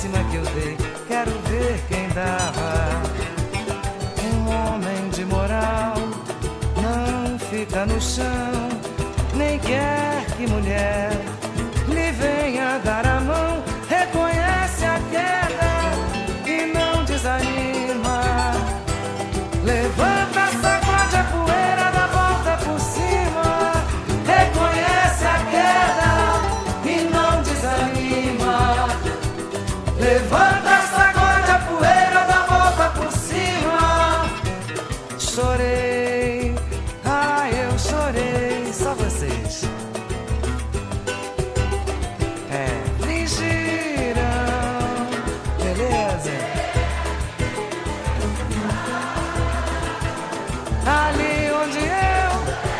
cima que eu dei. Quero ver quem dava. Um homem de moral não fica no chão, nem quer que mulher lhe venha dar a mão. Reconhece a queda e não desanima. Levanta, sacode a poeira, dá volta por cima. Reconhece a queda e não desanima. Levanta, sacode a poeira, dá volta por cima. Chorei, eu chorei, só vocês. Fingirão, beleza? Ali onde eu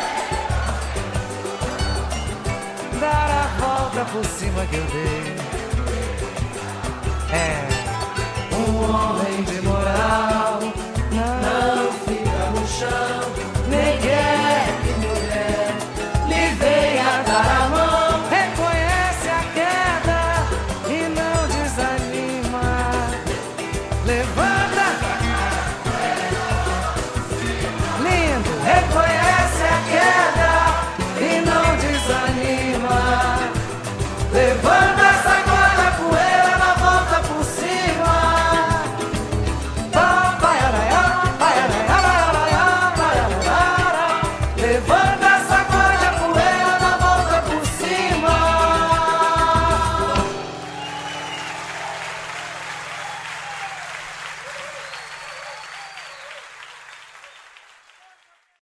dar a volta por cima que eu dei. Um homem de moral não fica no chão, nem quer que mulher lhe venha dar a mão. Reconhece a queda e não desanima. Levanta, lindo, reconhece a queda e não desanima. Levanta.